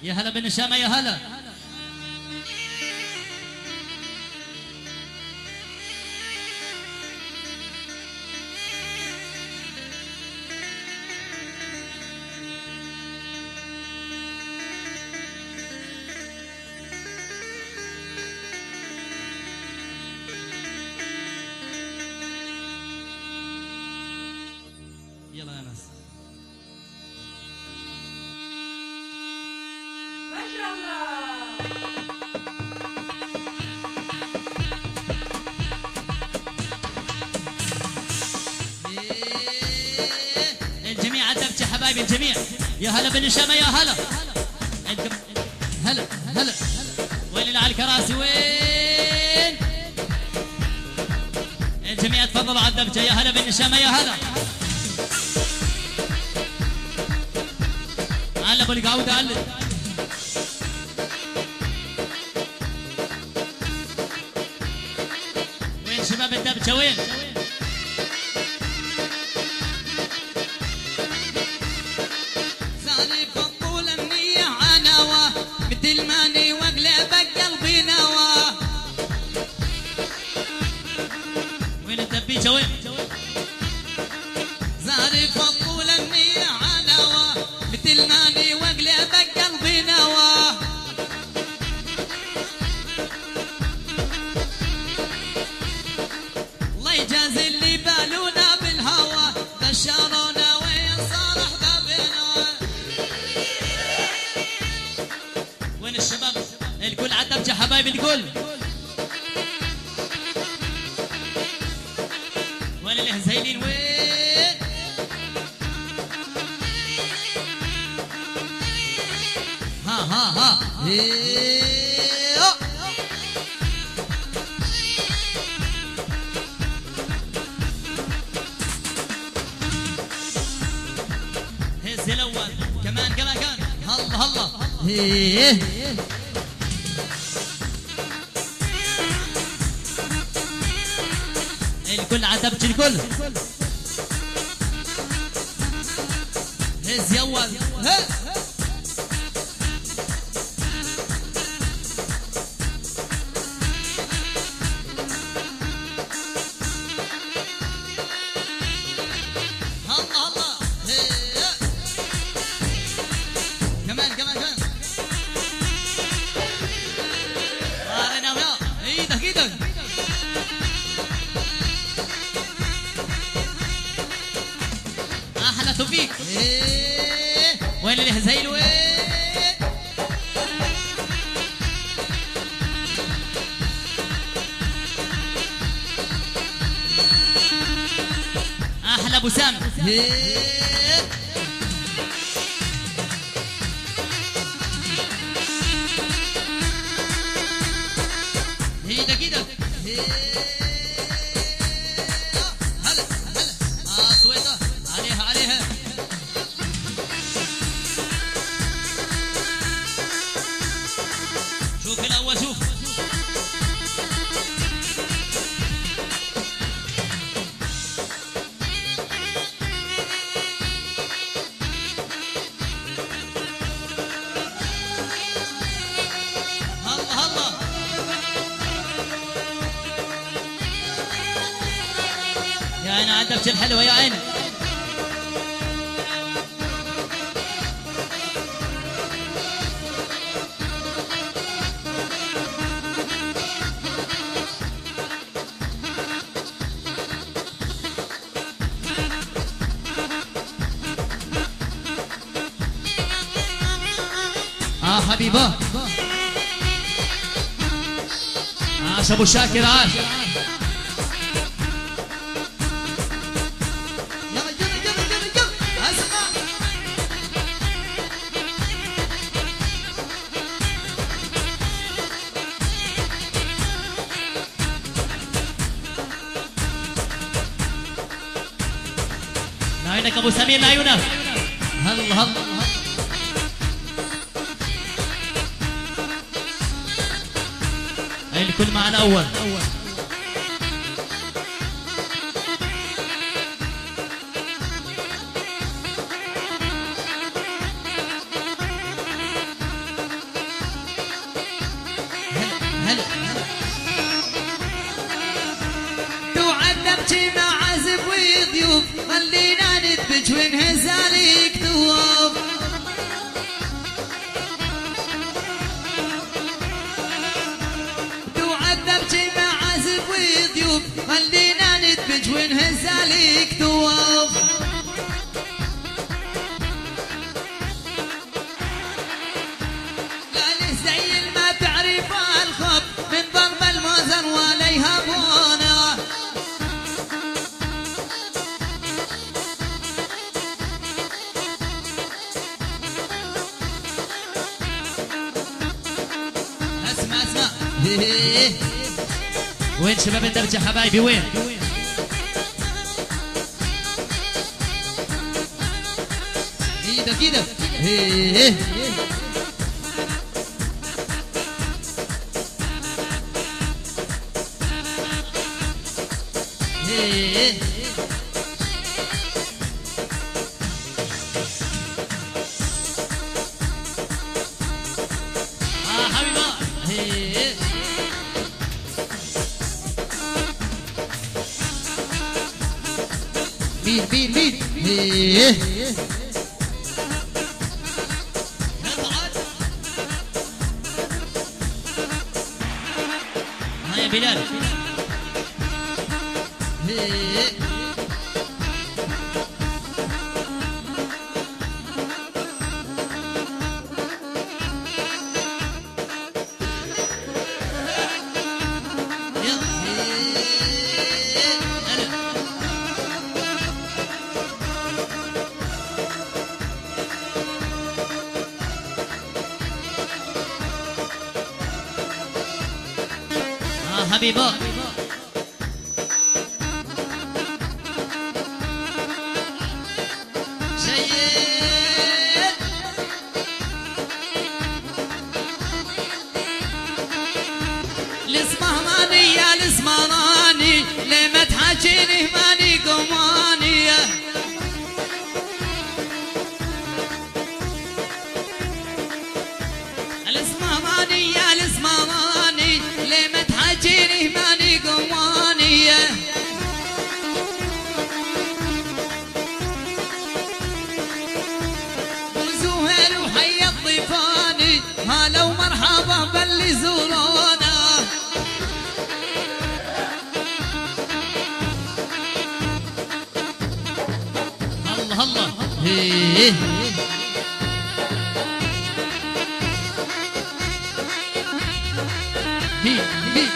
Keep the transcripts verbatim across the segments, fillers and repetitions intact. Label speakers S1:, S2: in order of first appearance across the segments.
S1: يا هلا بالنشامة يا هلا. يلا يا ناس.
S2: ما شاء الله.
S1: الجميع عدبت يا حبايبي الجميع. يا هلا بالنشامة يا هلا. عندكم هلا هلا. وين اللي على الكراسي وين؟ الجميع تفضلوا عدبت. يا هلا بالنشامة يا هلا. علبوا القعود علب. وين شباب الدبكة وين؟
S3: زاني فطول النية عناوة مثل ماني واقلبك قلبي نوى.
S1: وين الدبيكة وين؟
S3: زاني فطول النية عناوة مثل ماني واقلبك قلبي نوى. الله يجازي اللي بالونا بالهوى بشرونا وين صار حبابنا.
S1: وين الشباب؟ الكل عدبت يا حبايبي الكل. وين الهزيلين وين؟
S3: ها ها ها إيه.
S1: هز الاول كمان كمان كمان.
S3: هلا هلا إيه.
S1: الكل عدبت الكل.
S3: هز يا اول ها. هلا هلا إيه. كمان كمان كمان.
S1: طارنا ويا
S3: ايدك ايدك.
S1: احلى توفيق.
S3: إيه.
S1: وين الهزيل وين؟ احلى ابو سام.
S3: إيه. ايدك ايدك. إيه. هلا هلا. اه سويته عليها عليها.
S1: شوف الاول شوف.
S3: هلا هلا.
S1: يا عيني عدبت الحلوة يا عيني. اه حبيبه. عاش ابو شاكر عاش.
S3: يلا يلا يلا يلا يلا. اسمع.
S1: لعينك ابو سمير لعيونك. هلا هلا. الكل معنا اول.
S3: بجوين هزالي كتوب توعذب جمع عزب وضيوف خلينا ندبج وين هزالي كتوب قال زي ما تعرف الخب من ضرب الموزن ولا يهبونه اسمع اسمع
S1: وين شباب الدرجة حبايبي وين؟
S3: ايدك ايدك هيه هيه
S1: اه حبيبي
S3: هيه مين مين مين هيه
S1: ها يا بلال
S3: هيه
S1: اه حبيبي
S3: سيد الاسمهماني يا الاسمراني ليه ما تحاجيني ماني قماني الاسمهماني يا الاسمراني ليه ما تحاجيني ماني قماني وزهير وحي الضيفاني هلا ومرحبا باللي زورونا
S1: الله الله
S3: هيه
S1: هي هي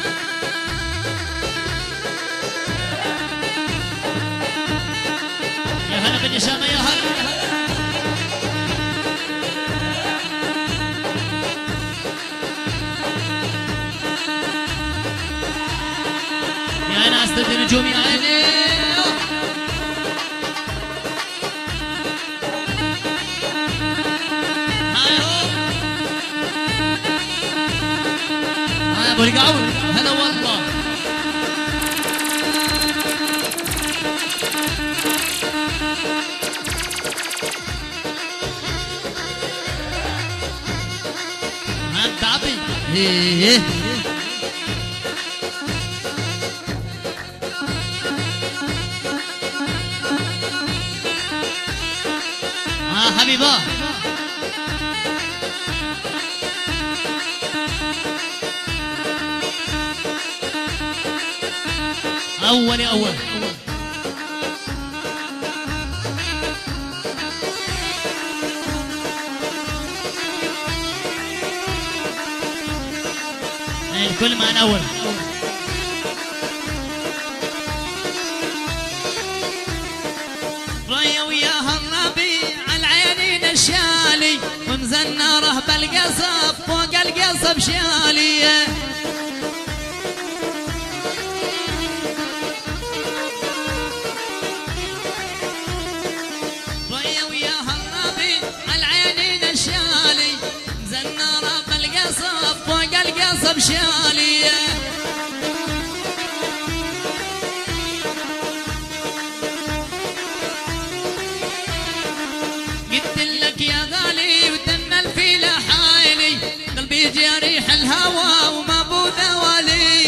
S1: يا هلا بالنشامة يا هلا يا ناس ضد نجومي يا عيني هاي هو هاي ابو القعود هلا والله ها تعبي
S3: هيه
S1: ها حبيبه اول يا اول الكل معنا اول
S3: ريا وياها الربيع العينين الشالي ومزنا رهب القصب فوق القصب شالي ريا وياها الربيع العينين الشالي مزنا رهب القصب فوق القصب شالي قلت لك يا غالي ودنا الفيلة حايلي قلبي يجي ريح الهوى وما بو ذوالي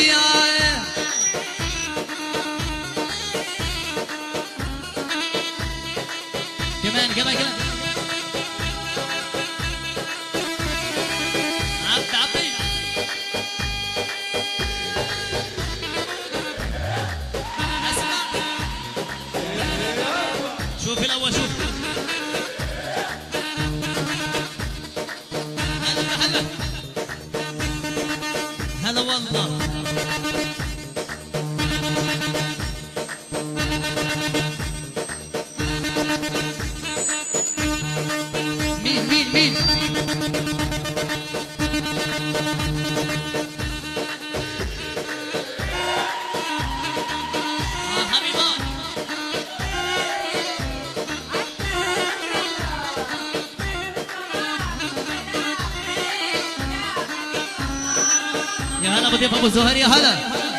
S1: المضيف ابو زهير يا هلا.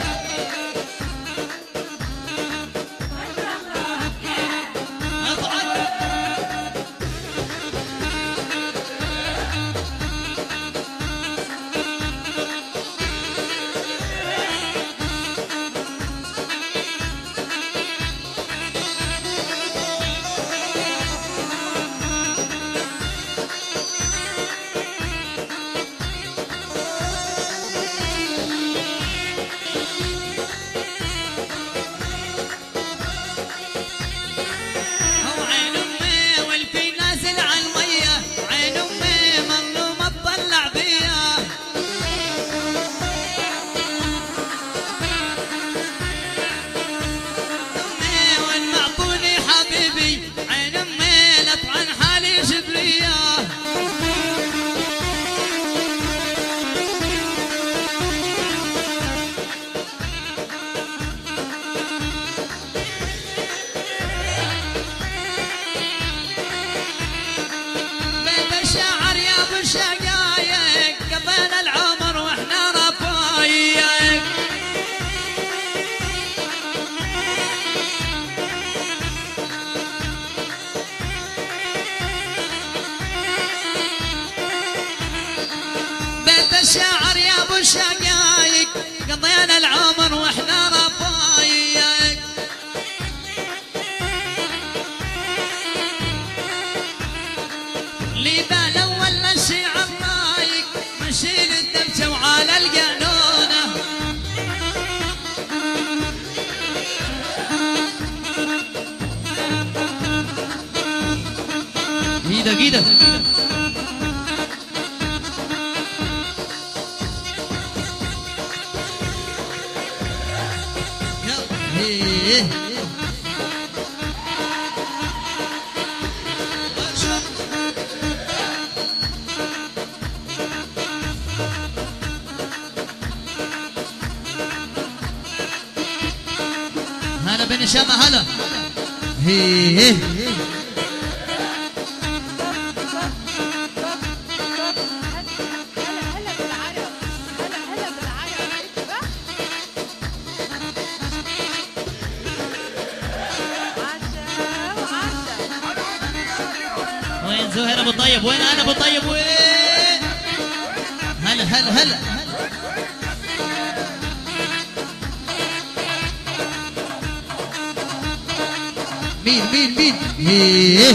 S3: الشاعر يا ابو الشقايق قضينا العمر واحنا رفايق. لي بالاول الشعر رايق نشيل الدبشه وعلى القانونه.
S1: قيده قيده
S3: هلا بن هشام هلا. هي هي
S1: وين زهير ابو طيب؟ وين انا ابو طيب؟ وين؟
S3: هلا هلا هلا. مين مين مين؟ هي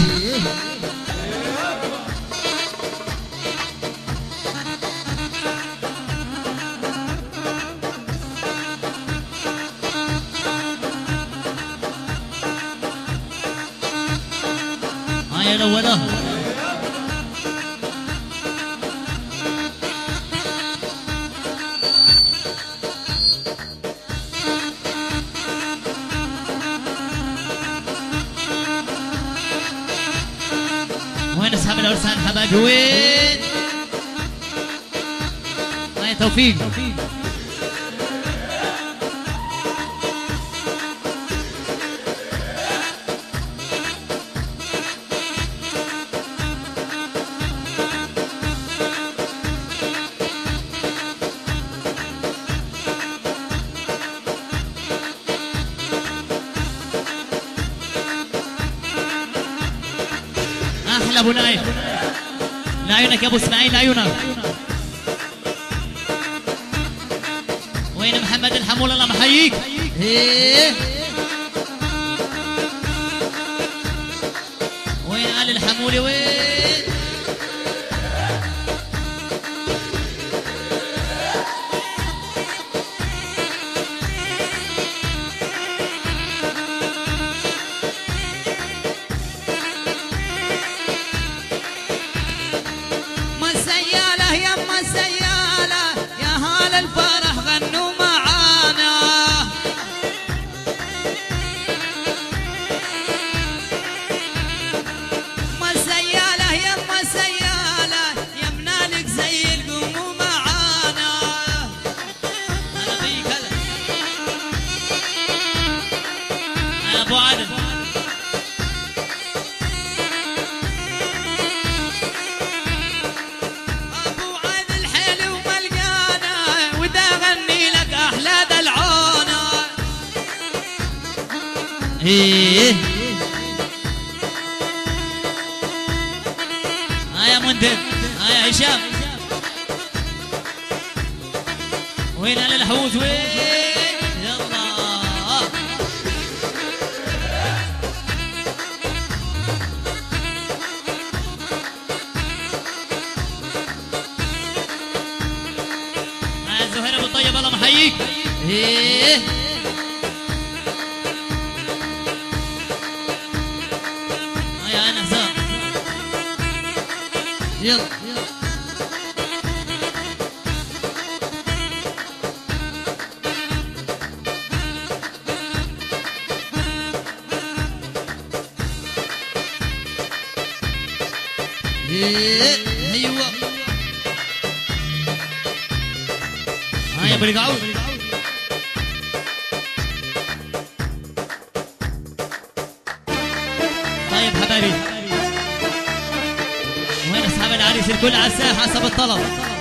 S1: هاي الاولى. وين اصحاب العرسان حبايبي؟ وين؟ هاي توفيق. احلى ابو نايف، لعيونك يا ابو اسماعيل، لعيونك. وين محمد الحمول؟ الله محييك.
S3: هي
S1: وين آل الحمولي؟ وين؟
S3: مسيا
S1: ايه ها يا منذر ها يا هشام وين على الحوت وين يلا ها زهير ابو طيب الله محييك ايه ها يا انا حسام يلا ايوه ها يا ابو القعود طيب حبايبي وين اصحاب العريس الكل على الساحه حسب الطلب